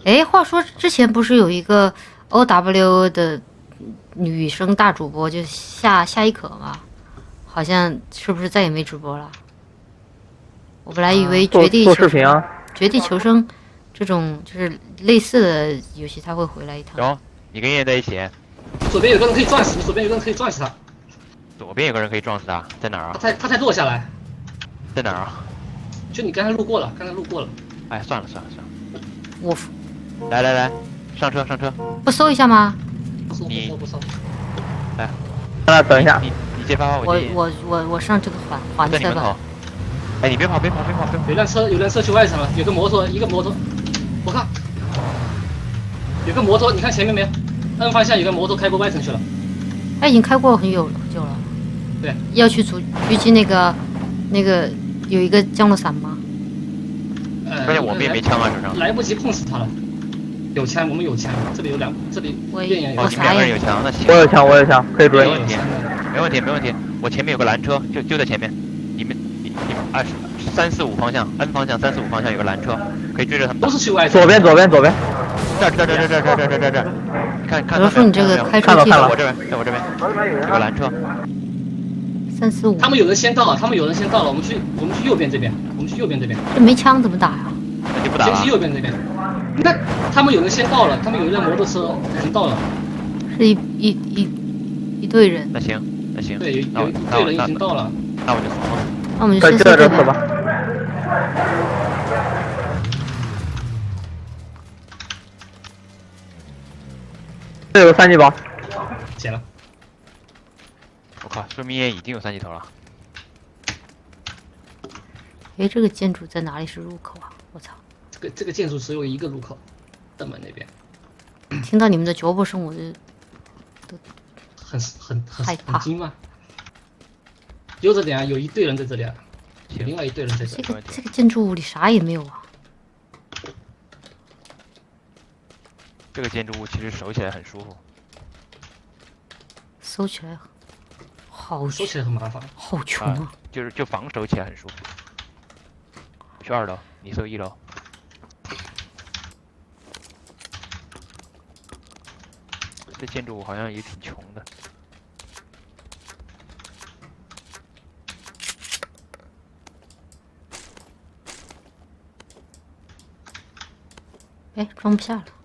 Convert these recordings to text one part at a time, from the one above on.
哎，话说之前不是有一个 OW 的女生大主播，就夏一可嘛，好像是不是再也没直播了？我本来以为做视频啊， 绝地求生这种就是类似的游戏，他会回来一趟。 有，你跟叶在一起， 左边有个人可以撞死，你左边有个人可以撞死他。 左边有个人可以撞死他，在哪儿啊？ 他才落下来， 在哪儿啊？ 就你刚才路过了， 哎，算了， 我来，上车， 不搜一下吗？ 不搜。 来， 等一下， 你先发我进。 我上这个环在你门口。哎，你别跑！ 有辆车去外层了，有个摩托，我靠，有个摩托，你看前面没有？摁方向有个摩托开过外层去了。 他已经开过很久了。 对， 要去狙击那个有一个降落伞吗？ 关键我们也没枪啊，手上。 来不及碰死他了。有枪，我们有枪，这里电眼有枪。两个人有枪，那行。 我有枪，可以追。 没问题。我前面有个蓝车，就在前面。你们3、4、5方向 ，N 方向3、4、5方向有个蓝车，可以追着他们。 都是去外层。 左边。 这。你看。 我说你这个开车技在我这边，有个蓝车。 3、4、5。 他们有人先到了，我们去右边这边， 这没枪怎么打呀？ 那就不打了。 先去右边这边。你看，他们有人先到了，他们有一辆摩托车已经到了。 是一队人。 那行。 对，有一队人已经到了。 那我就怂了。 那我们就先这死吧。这有3级包。 捡了。 我靠，说明也已经有3级头了。 哎，这个建筑在哪里是入口啊？我操！ 这个建筑只有一个入口，正门那边。 听到你们的脚步声，我就都害怕。 很惊吗？悠着点啊，有一队人在这里啊，有另外一队人在这里。 这个建筑物里啥也没有啊。 这个建筑物其实守起来很舒服。 搜起来好， 搜起来很麻烦， 好穷啊！ 就防守起来很舒服。去2楼，你搜1楼。这建筑物好像也挺穷的。 哎，装不下了。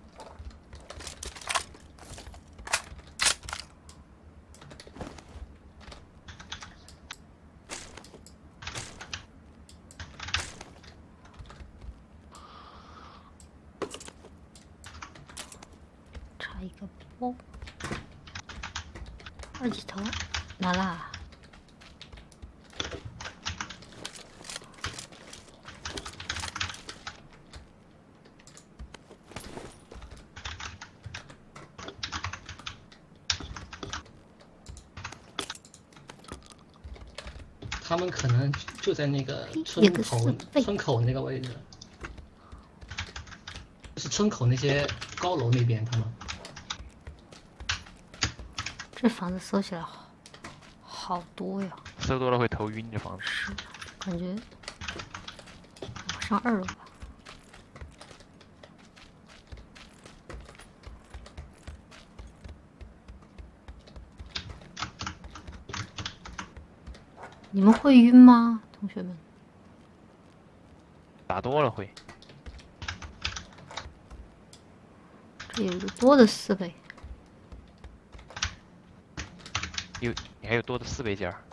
差一个包。2级头拿啦。 他们可能就在那个村口那个位置，就是村口那些高楼那边，他们。 这房子搜起来好多呀！ 搜多了会头晕，这房子。 是，感觉我上2楼吧。你们会晕吗，同学们？ 打多了会。 这有一个多的4倍。 你还有多的4倍件。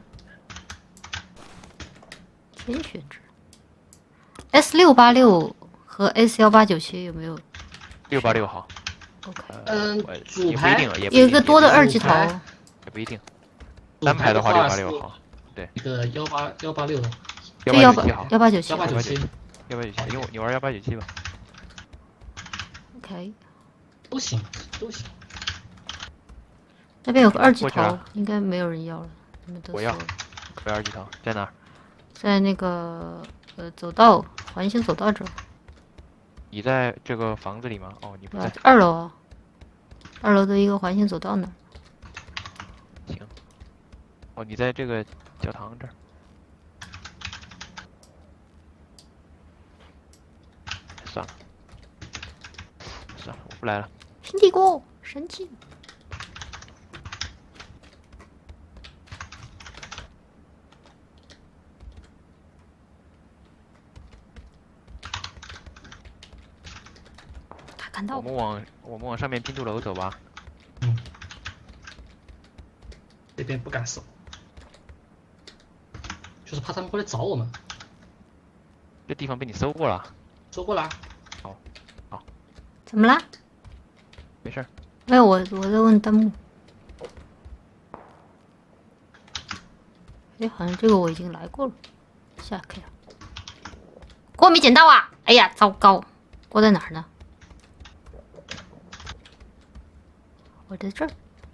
天选之。S686和 S1897有没有 ？686好。 OK。 主牌有一个多的2级头。 也不一定。单排的话686好。对。 一个186的。 1897好。 1897。 因为你玩1897吧。 OK。 都行。 那边有个2级头，应该没有人要了。你们都我要2级头，在哪儿？ 在那个走道，环形走道这儿。 你在这个房子里吗？哦，你不在。 2楼啊，2楼的一个环形走道那儿。 行。哦，你在这个教堂这儿。算了。 算了，我不来了。 平底锅神器。他看到我们往上面拼图楼走吧。 嗯，这边不敢守，就是怕他们过来找我们。 这地方被你搜过了。 收过来。 好， 怎么啦？ 没事儿。 没有，我在问弹幕。哎，好像这个我已经来过了，下 K 了。锅没捡到啊！哎呀，糟糕，锅在哪儿呢？我在这儿。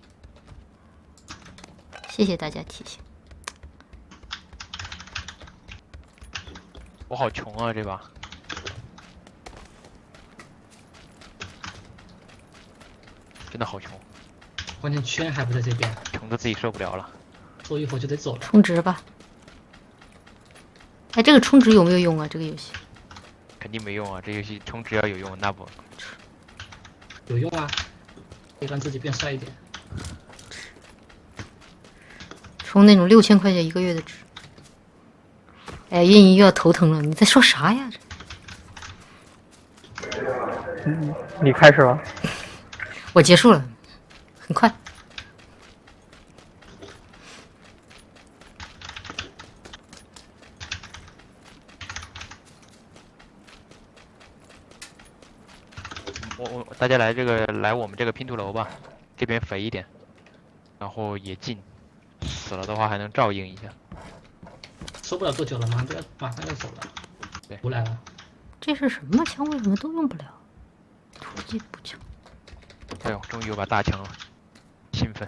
谢谢大家提醒。 我好穷啊，这把。真的好穷， 关键圈还不在这边， 穷的自己受不了了。 坐一会儿就得走了。 充值吧。哎，这个充值有没有用啊？这个游戏肯定没用啊！这游戏充值要有用，那不有用啊，可以让自己变帅一点。 充那种6000块钱一个月的值。哎，运营又要头疼了，你在说啥呀？ 你开始了。 我结束了，很快。 大家来我们这个拼图楼吧，这边肥一点，然后也近，死了的话还能照应一下。 收不了多久了，马上要走了。 对， 不来了。 这是什么枪？为什么都用不了？突击步枪。 哎呦，终于有把大枪了，兴奋。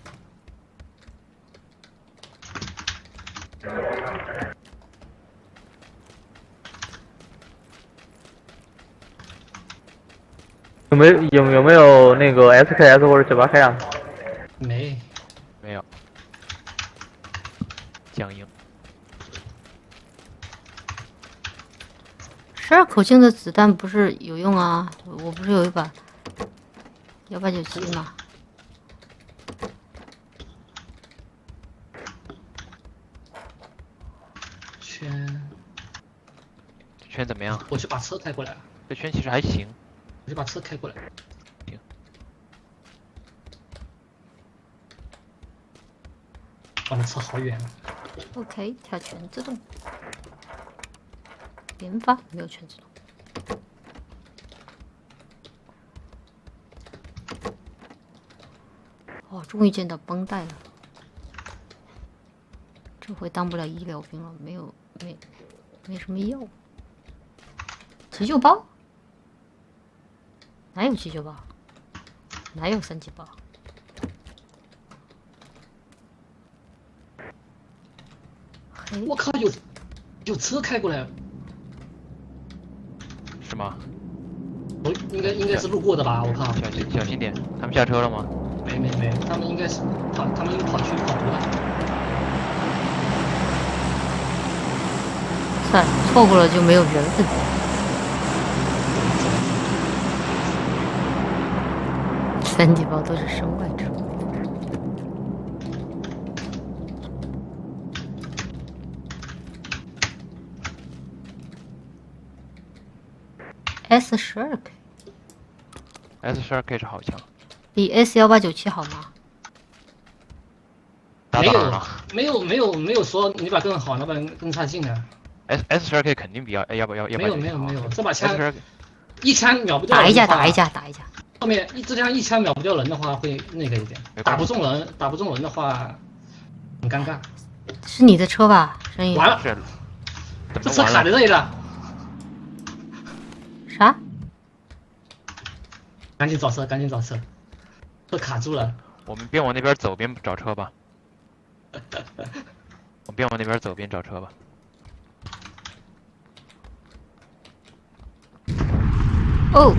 有没有那个 SKS 或者98K 啊？ 没有。僵硬。 12口径的子弹不是有用啊？我不是有一把1897吗？ 圈怎么样？ 我去把车开过来。 这圈其实还行。 我就把车开过来。 行。 我的车好远啊。 OK， 调全自动。连发没有全自动。哦，终于见到绷带了。这回当不了医疗兵了，没什么药。急救包？哪有急救包？哪有3级包？ 我靠，有车开过来。 是吗？ 我应该是路过的吧？我靠！ 小心点，他们下车了吗？ 没，他们应该是他们又跑去跑路了。 算了，错过了就没有缘分。3级包都是身外之物。 S12K 是好枪， 比 S1897好吗？ 没有说你把更好，那把更差劲啊。 S12K 肯定比要没有，这把枪一枪秒不掉。 打一架。 后面这枪一枪秒不掉人的话会那个一点，打不中人的话很尴尬。 是你的车吧？ 完了，这车卡在这里了。 啥？ 赶紧找车，车卡住了。 我们边往那边走边找车吧。我边往那边走边找车吧。 哦！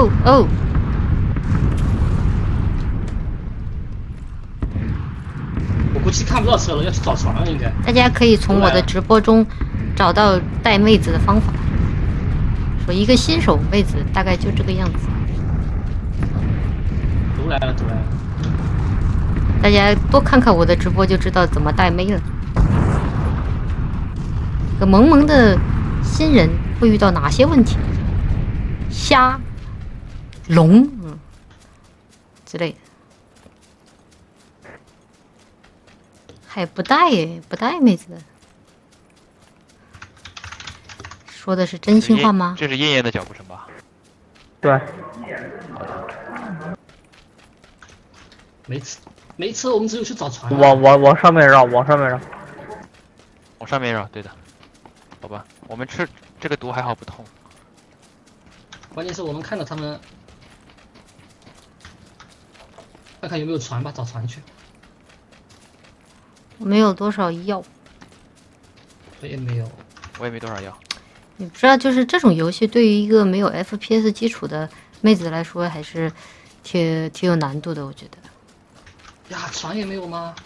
我估计看不到车了，要去找船了应该。 大家可以从我的直播中找到带妹子的方法。说一个新手妹子大概就这个样子。 毒来了，毒来了！ 大家多看看我的直播就知道怎么带妹了。个萌萌的新人会遇到哪些问题？虾、龙，之类的。还不带耶，不带妹子的。说的是真心话吗？ 这是燕燕的脚步声吧？ 对， 没车，我们只有去找船啊。 往上面绕，往上面绕。 往上面绕，对的。好吧，我们吃这个毒还好不痛。 关键是我们看到他们，看看有没有船吧，找船去。 我没有多少药。 我也没有。 我也没多少药。 你不知道，就是这种游戏对于一个没有 FPS 基础的妹子来说，还是挺有难度的，我觉得。 呀，船也没有吗？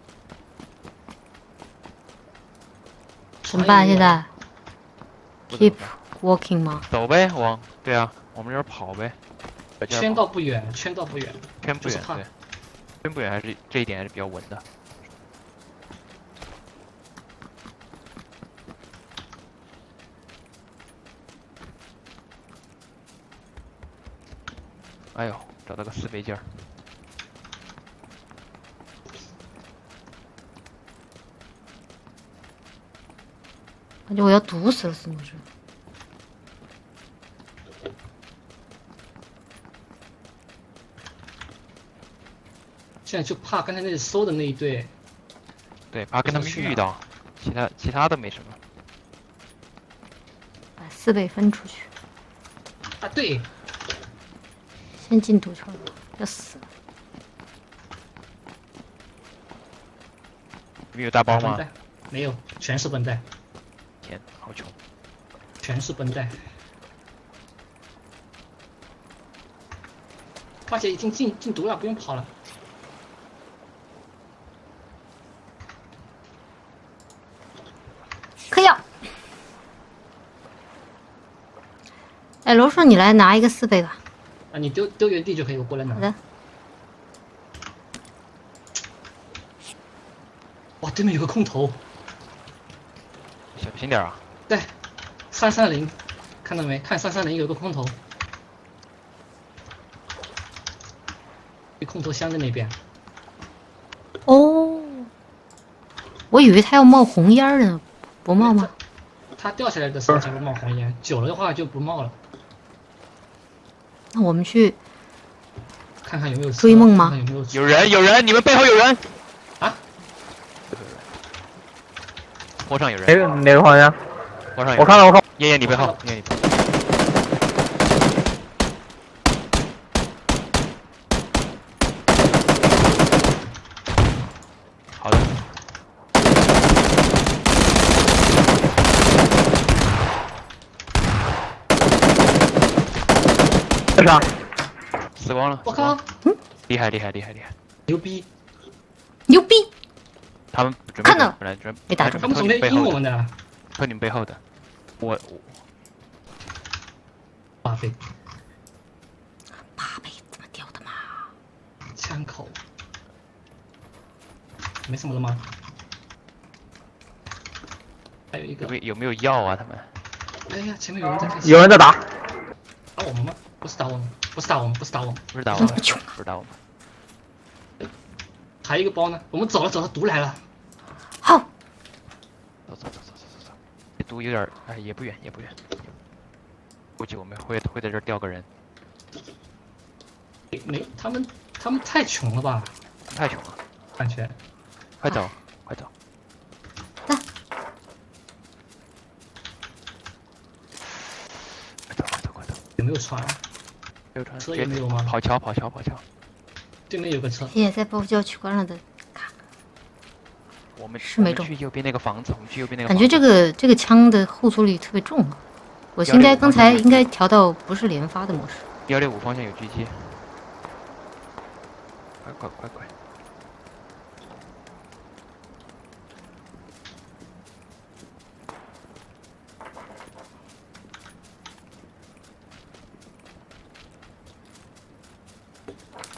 怎么办？现在不怎么 keep 办 walking 吗？ 走呗，对啊，我们这儿跑呗。 圈到不远，圈到不远， 圈不远， 就是怕对，圈不远还是这一点还是比较稳的。哎呦，找到个4倍镜儿。 感觉我要毒死了，怎么着？ 现在就怕刚才那里搜的那一队， 对，怕跟他们遇到，其他的没什么。 把4倍分出去， 啊对， 先进毒圈，要死了。 你们有大包吗？ 绷带没有，全是绷带， 天，好穷。 全是绷带。花姐已经进毒了，不用跑了。 嗑药。哎，罗叔，你来拿一个4倍吧。 啊，你丢原地就可以，我过来拿。 好的。 哇，对面有个空投。 小心点啊！ 对，330，看到没？看330有个空投，空投箱在那边。 哦，我以为他要冒红烟儿呢，不冒吗？ 它掉下来的时候才会冒红烟，久了的话就不冒了。 那我们去看看有没有车追梦吗看看有没有车有人，你们背后有人！ 啊？ 坡上有人， 哪个方向？ 坡上有人。 我看了， 燕燕你背后我看了， 燕燕你背后。好的。 这啥？ 死光了。 我靠， 厉害！ 牛逼！ 牛逼！ 他们准备看到本来准没打中他们准备阴我们的， 偷你们背后的。我 8倍 8倍怎么掉的嘛？ 枪口，没什么了吗？还有一个， 有没有药啊？他们哎呀，前面有人在开枪有人在打。 打我们吗？不是打我们，不是打我们，不是打我们， 不是打我们， 这么穷不是打我们。 还有一个包呢。我们走了，毒来了。 好， 走。这毒有点儿，哎，也不远。估计我们会在这儿掉个人。 没，他们太穷了吧？ 太穷了， 感觉。 快走！快走！ 有没有船？ 没有船， 车也没有吗跑桥。 对面有个车。 谢谢在报销取关了的卡。 我们是没中去右边那个房子， 感觉这个枪的后坐力特别重啊！我刚才应该调到不是连发的模式。 165方向有狙击。快！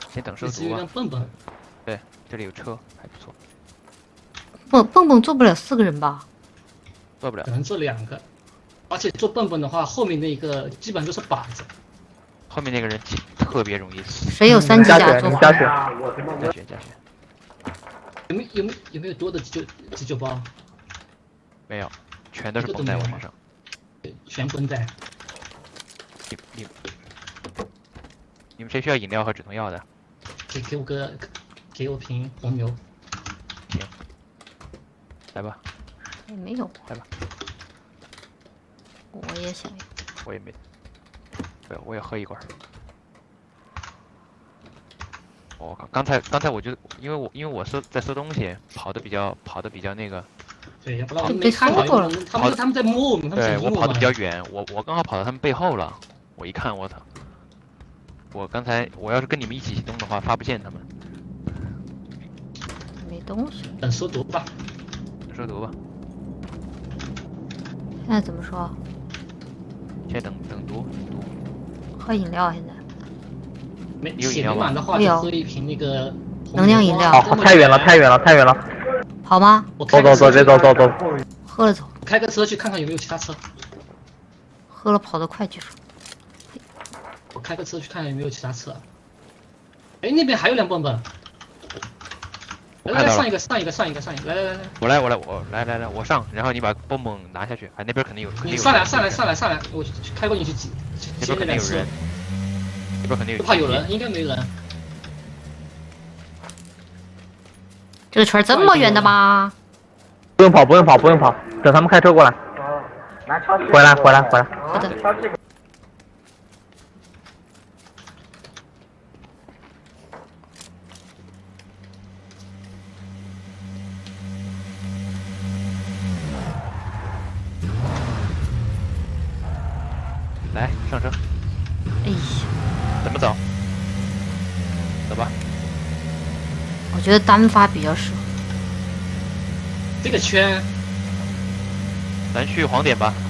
先等收只有一毒吧。 辆蹦蹦， 对，这里有车，还不错。 蹦蹦坐不了4个人吧？ 做不了可，能坐2个，而且坐蹦蹦的话，后面那个基本就是靶子。 后面那个人特别容易死。 谁有3级甲坐加血，你加血。 加血加血， 有没有多的急救包？ 没有，全都是绷带我身上。 对，全绷带。 你们谁需要饮料和止痛药的？ 给我瓶红牛。 行，来吧， 也没有， 来吧， 我也想要。 我也没，对，我也喝一罐。我靠，刚才我就因为我在搜东西，跑的比较那个， 对，要不然我们被没看搜过了到，他们在摸我们，他们对想摸们我跑的比较远，我刚好跑到他们背后了，我一看，我操！我刚才我要是跟你们一起行动的话，发不现他们。 没东西。 等收毒吧。 收毒吧， 现在怎么说？ 先等毒。 喝饮料现在。 没你有饮料吗血没满的话， 没有就喝一瓶那个能量饮料哦，太远了，太远了，太远了。 跑吗？ 我开个车走，别走。 喝了走， 开个车去看看有没有其他车。 喝了跑得快，据说。 我开个车去看看有没有其他车。哎，那边还有辆蹦蹦。来， 我看到了上一个，来， 我来，我上，然后你把蹦蹦拿下去，哎，那边肯定有， 你上来，我开过去接那边肯定那辆车有人，，那边肯定有， 不怕有人，应该没人。 这个圈这么远的吗？ 不用跑，等他们开车过来。回来。 好的。 来上车， 哎呀， 怎么走？走吧， 我觉得单发比较适合。 这个圈， 咱去黄点吧。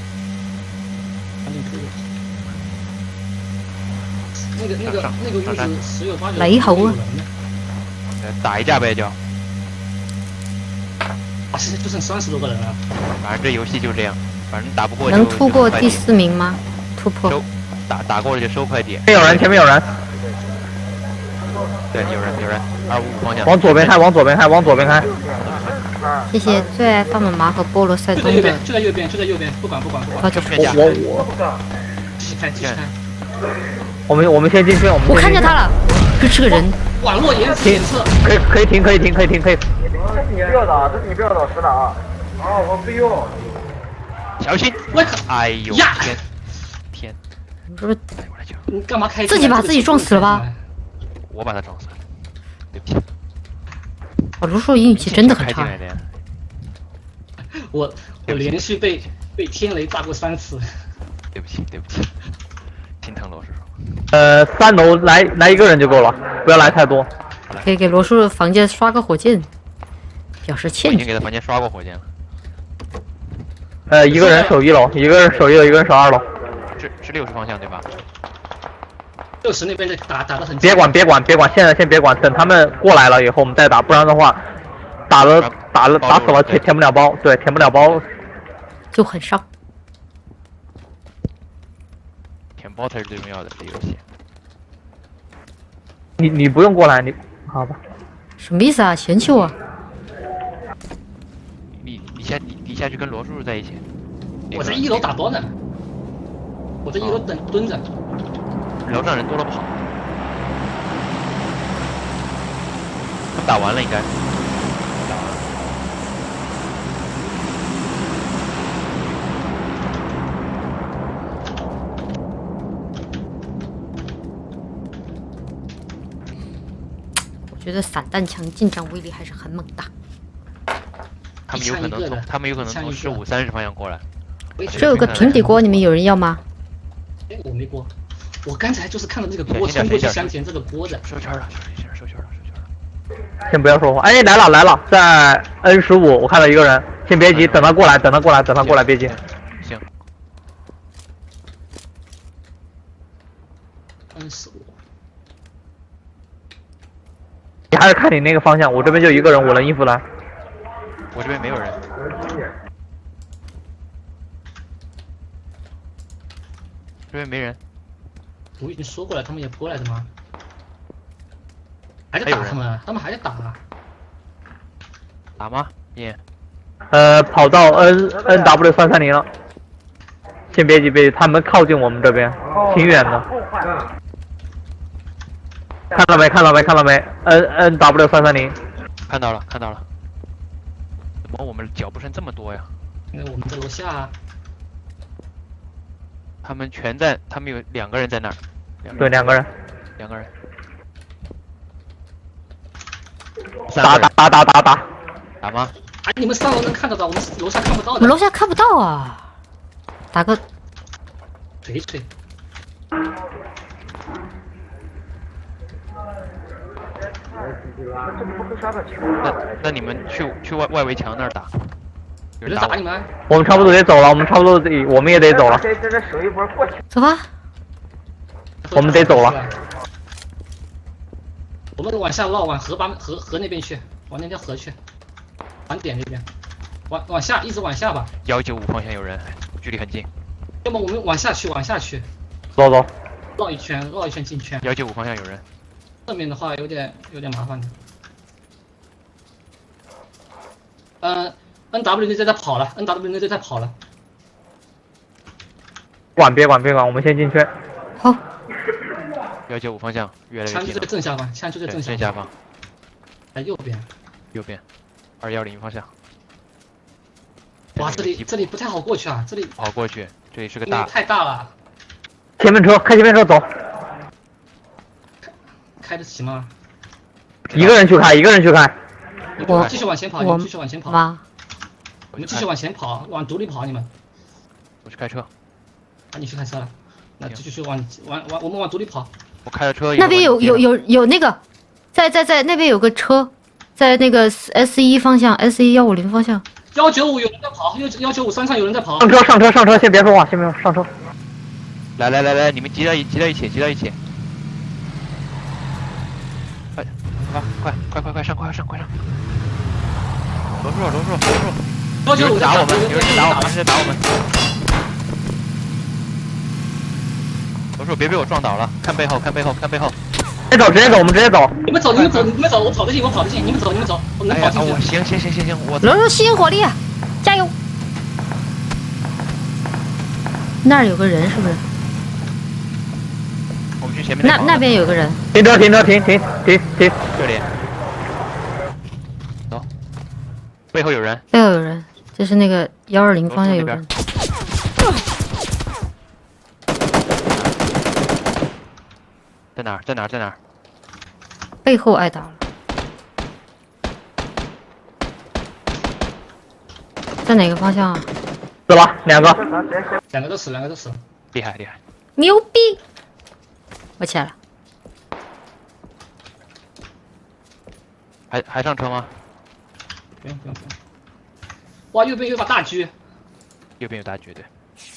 那个屋子10有8九雷猴啊有人呢。 打一架呗就， 啊，现在就剩30多个人了。 反正这游戏就这样，反正打不过就能突过第 4 4名吗？突破。 收，打过了就收快点。 前面有人， 对，有人，255方向。 往左边开。 谢谢最爱放妈妈和菠萝塞冬的。 就在右边，不管。 好久劝架， 继续开。 我们先进去， 我看见他了，这是个人。 网络延迟检测， 可以停。 这是你不要的，是的啊。啊，我不用。 小心！ 我靠！ 哎呦呀天！ 你是不是我来救， 你干嘛开？ 自己把自己撞死了吧？ 我把他撞死了，对不起。 我卢叔运气真的很差。 开进来的呀。 我连续被天雷炸过3次。 对不起，心疼罗叔叔。 3楼来一个人就够了，不要来太多。 可以给罗叔房间刷个火箭，表示我歉意。 已经给他房间刷过火箭了。 一个人守1楼，一个人守2楼。 是60方向对吧 60那边的打得很。 别管，现在先别管，等他们过来了以后我们再打，不然的话，打死了填不了包，对，填不了包。 就很伤。 填包才是最重要的，这游戏。 你不用过来，你好吧？ 什么意思啊？嫌弃我？ 你下去跟罗叔叔在一起。 我在1楼打包呢，我在1楼蹲着。 楼上人多了不好。他们打完了应该。 我觉得散弹枪近战威力还是很猛的。 他们有可能从15、30方向过来。 这有个平底锅，你们有人要吗？ 哎，我没锅，我刚才就是看到这个锅冲过去想捡这个锅的。 收圈了。 先不要说话。哎，来了，在 N15，我看到一个人，先别急，等他过来，别急。 行。 N15， 还是看你那个方向，我这边就一个人，我能应付来。 我这边没有人。这边没人。 我已经说过了，他们也不过来的吗？还在打他们还在打啊！ 打吗？你？ 跑到 NW 330了。先别急，别急，他们靠近我们这边，挺远的。看到没？看到没？看到没？NW 330。 看到了，看到了。怎么我们脚步声这么多呀？ 因为我们在楼下啊。 他们全在，他们有2个人在那儿。 对，2个人。 2个人。 打打吗？ 哎，你们上楼能看得到，我们楼下看不到的。 我楼下看不到啊，打个锤锤。 那你们去外围墙那儿打。 有人打你们？ 我们差不多得走了，我们也得走了。 这手一波过去。 走吧。 我们得走了。 我们往下绕，往河那边去，往那条河去，晚点那边，往下一直往下吧。 195方向有人，距离很近。 要么我们往下去， 走， 绕一圈进圈。 195方向有人。 正面的话有点麻烦的。NW 那在跑了，NW 那在跑了。 别管，我们先进圈。 好。 195方向越来越近了。 枪就在正下方， 正下方。 在右边。 210方向。 哇，这里不太好过去啊，这里。 不好过去，这里是个大。 太大了。 前面车，开前面车走。 开得起吗？ 一个人去开。 我继续往前跑，你们继续往前跑。 妈。 你们继续往前跑，往独立跑，你们。 我去开车。 啊，你去开车了。那继续往，我们往独立跑。 我开了车。 那边有那个，在那边有个车，在那个 S1方向 ，S1150方向。 195有人在跑，195山上有人在跑。 上车，先别说话，上车。 来，你们集到一起。快上！罗叔。有人打我们。罗叔，别被我撞倒了，看背后。 直接走，我们直接走。 你们走，我跑得近，你们走，我能跑进去。 行，我。 罗叔吸引火力啊，加油！那儿有个人是不是？ 我们去前面。 那边有个人。 停车！ 这里。走。背后有人， 就是那个120方向有人。 在哪儿？ 背后挨打了。在哪个方向啊？ 死了2个。 2个都死。 厉害。 牛逼！我起来了。 还上车吗？ 不用。哇，右边有把大狙。 右边有大狙，对。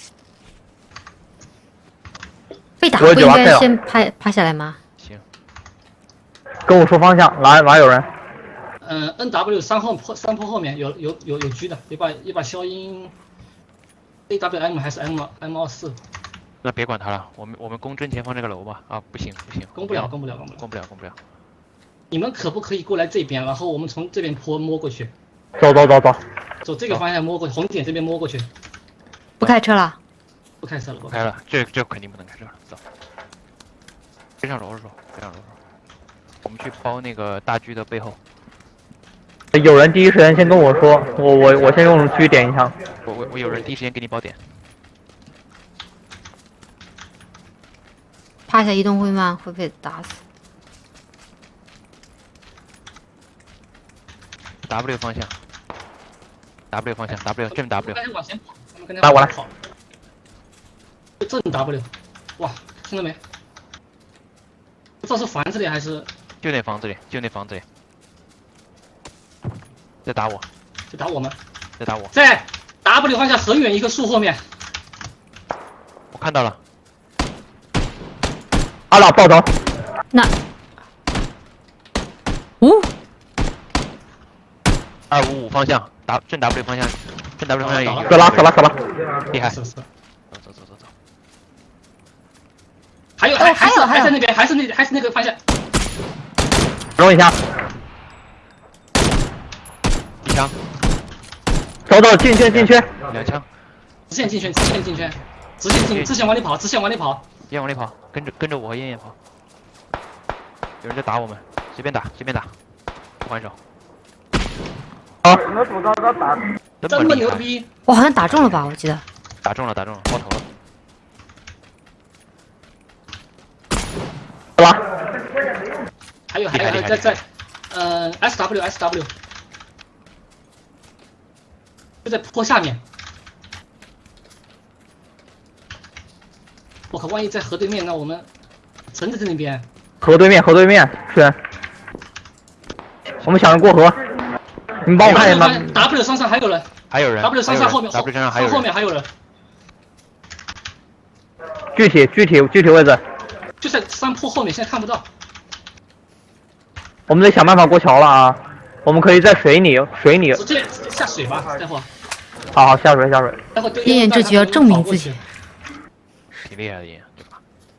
被打不应该先趴下来吗？ 行。 跟我说方向，哪有人 ？NW 山坡后面有狙的，一把消音 AWM 还是 M24？ 那别管他了，我们攻正前方这个楼吧。啊，不行， 攻不了。你们可不可以过来这边，然后我们从这边坡摸过去？ 走这个方向摸过去，红点这边摸过去。 不开车了。 不开车了，这肯定不能开车了，走。非常柔弱。我们去包那个大狙的背后。 有人第一时间先跟我说，我先用狙点一枪。 我有人第一时间给你包点。 趴下移动会慢，会被打死。 W 方向，正 W。 刚才往前跑， 来，我来。 正 W， 哇，听到没？不知道是房子里还是？ 就那房子里。在打我。 在 W 方向很远一棵树后面。 我看到了。 阿老爆头。 那呜， 255方向，正 W 方向，正 W 方向有一个。 死了死了死了， 厉害！ 是是。 走走走走走。 还在那边，还是那个方向。 容一下， 一枪， 走走进圈进圈， 2枪， 直线进圈，直线进圈，直线往里跑，直线往里跑。 烟往里跑，跟着我和烟跑。有人在打我们，随便打随便打，不还手。 好， 我主招他打， 这么这么厉害， 牛逼！ 我好像打中了吧？我记得。 打中了，爆头了。 死了， 还有厉害厉害在SW 就在坡下面。我靠，万一在河对面，那我们城在那边。 河对面是，我们想着过河，你们帮我看一下吗？ W 山上还有人还有人 ，W 山上后面 ，W 山上还有人。 后面还有人， 具体位置， 就在山坡后面，现在看不到。 我们得想办法过桥了啊！我们可以在水里， 直接下水吧，待会儿。 好下水， 待会儿燕燕这局要证明自己。 挺厉害的燕，对吧？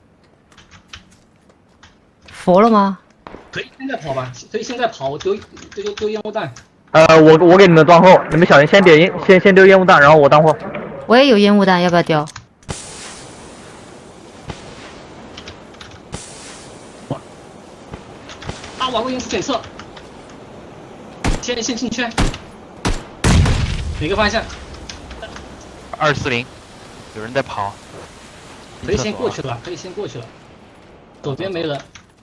佛了吗？ 可以现在跑吧，可以现在跑，我丢烟雾弹。 我给你们断后，你们小心先点先丢烟雾弹，然后我当后。 我也有烟雾弹，要不要丢？ 玩过延迟检测，先进圈，哪个方向 240，有人在跑。 可以先过去了，左边没人，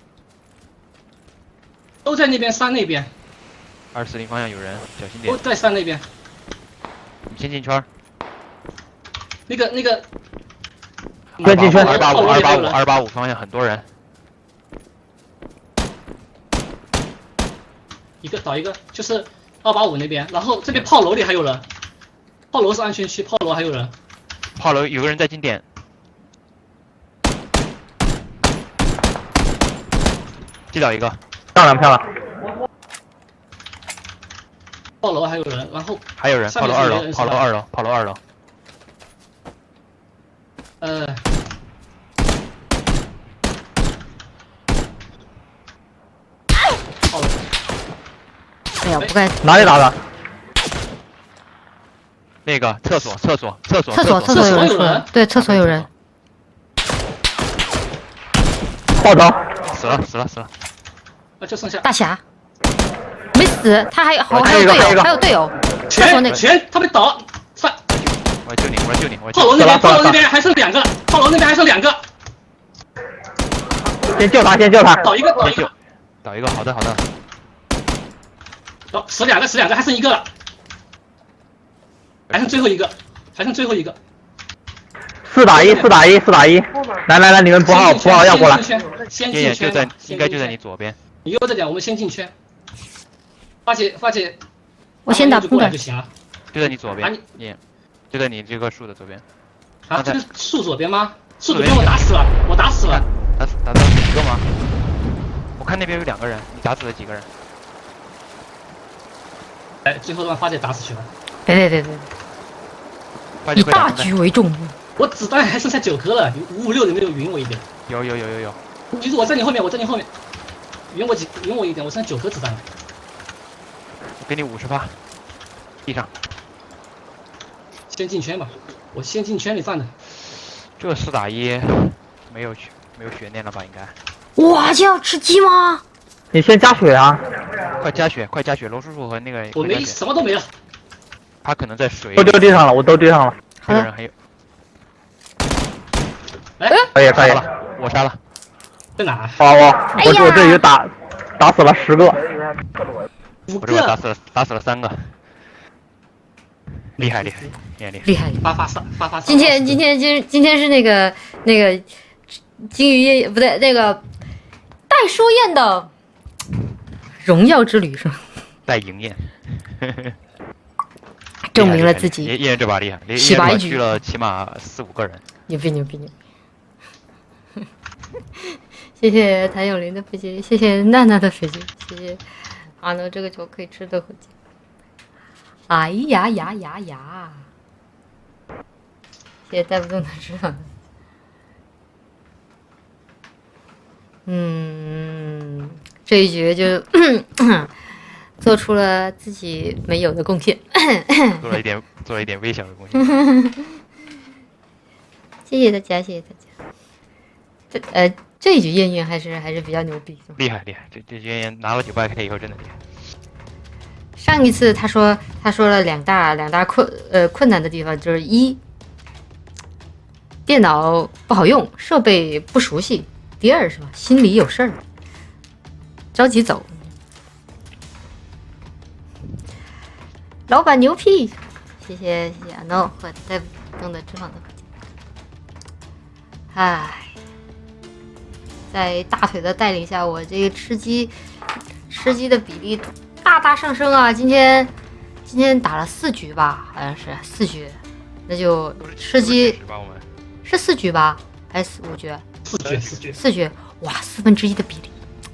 都在那边山那边 240方向有人，小心点都。在山那边。 你先进圈。 那个先进圈 285方向很多人。 倒一个，就是285那边，然后这边炮楼里还有人，炮楼是安全区，炮楼还有人。 炮楼有个人在进点。击倒一个。 漂亮。 炮楼还有人，然后还有人，炮楼2楼，炮楼2楼。 炮楼。 哎呀，不该。 哪里打的？ 那个厕所有人厕所出来，对，厕所有人。 爆头， 死了。 就剩下大侠没死，他还有队友，厕所那全他们倒算。 我来救你。 炮楼那边还剩2个， 先救他。 倒一个， 好的。 死两个，还剩1个了，还剩最后一个。 4打1，来，你们补好要过来。 先进圈， 应该就在你左边。 你悠着点，我们先进圈。发姐， 我先打空的就行了。 就在你左边，就在你这棵树的左边。 啊，这个树左边吗？树左边我打死了。 打到几个吗？我看那边有2个人，你打死了几个人？ 哎，最后让发姐打死去了。 对，以大局为重。 我子弹还剩下9颗了，556有没有匀我一点？ 有。 其实我在你后面，匀我一点，我剩下9颗子弹了。 我给你50发，地上。 先进圈吧，我先进圈里站着。 这4打1，没有悬念了吧？应该。 哇，这要吃鸡吗？ 你先加血啊！ 快加血！楼叔叔和那个。 我什么都没了。 他可能在水。 都丢地上了，我都丢上了。 还有人还有。 哎， 可以， 我杀了。 在哪？ 我这里打死了10个。 我这边打死了3个。厉害！ 发发。 今天是那个金鱼夜不对，那个戴书燕的荣耀之旅是吗？ 戴银燕。 证明了自己。 燕这把厉害， 洗白局去了起码4、5个人。 牛逼！ 谢谢谭咏麟的飞机，谢谢娜娜的飞机，谢谢阿诺这个球可以吃的回机。哎呀呀呀呀！谢谢带不动的翅膀。这一局就做出了自己没有的贡献， 做了一点微小的贡献。 谢谢大家，谢谢大家。这一局燕燕还是比较牛逼， 厉害厉害，这燕燕拿了900K 以后真的厉害。 上一次他说了两大困难的地方，就是一，电脑不好用，设备不熟悉；第二是吧，心里有事儿，着急走。老板牛屁，谢谢阿 no 和带不动的脂肪的。唉，在大腿的带领下，我这个吃鸡的比例大大上升啊！今天打了4局吧，好像是4局，那就吃鸡是4局吧，还是5局？4局，哇，1/4的比例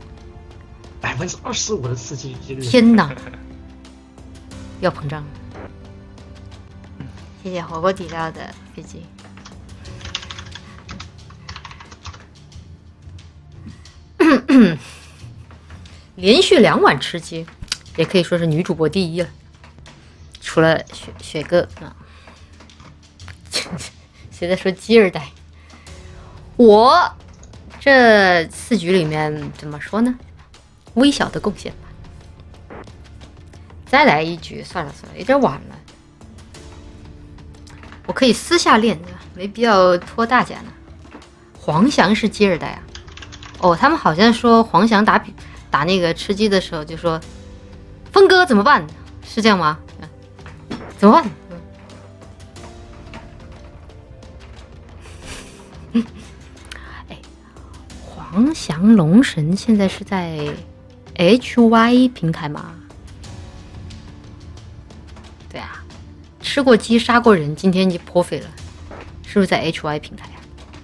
，25%的刺激几率。 天哪，要膨胀了！谢谢火锅底料的飞机。连续2晚吃鸡，也可以说是女主播第一了，除了雪哥啊。谁在说鸡二代？我这4局里面怎么说呢？微小的贡献吧。再来一局，算了，有点晚了。我可以私下练的，没必要拖大家呢。黄翔是鸡二代啊。哦，他们好像说黄翔打那个吃鸡的时候就说：“峰哥怎么办？”是这样吗？怎么办？哎，黄翔龙神现在是在 HY 平台吗？对啊，吃过鸡杀过人，今天就破费了，是不是在 HY 平台？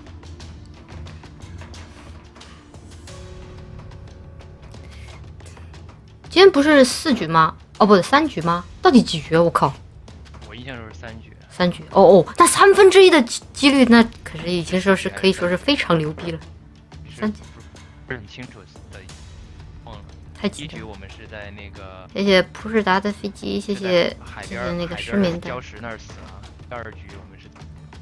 今天不是4局吗？哦，不对，3局吗？到底几局？我靠！ 我印象中是3局。 3局，哦，那1/3的几率，那可是已经可以说是非常牛逼了。3局不是很清楚的，忘了。 太急了。 1局我们是在那个。 谢谢普什达的飞机，谢谢那个失眠的。 礁石那儿死了。第2局我们是。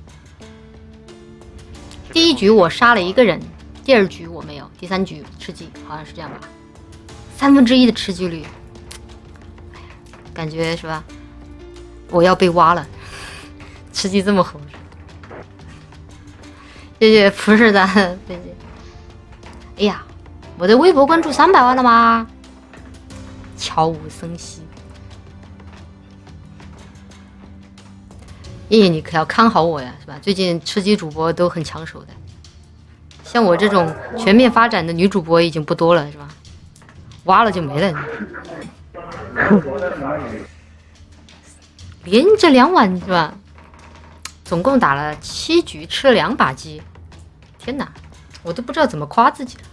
第1局我杀了1个人，第2局我没有，第3局吃鸡，好像是这样吧。1/3的吃鸡率，感觉是吧？我要被挖了，吃鸡这么厚实。谢谢普世的飞机。哎呀，我的微博关注300万了吗？悄无声息。叶叶，你可要看好我呀，是吧？最近吃鸡主播都很抢手的，像我这种全面发展的女主播已经不多了，是吧？挖了就没了。连着2晚是吧？总共打了7局，吃了2把鸡。天哪，我都不知道怎么夸自己了。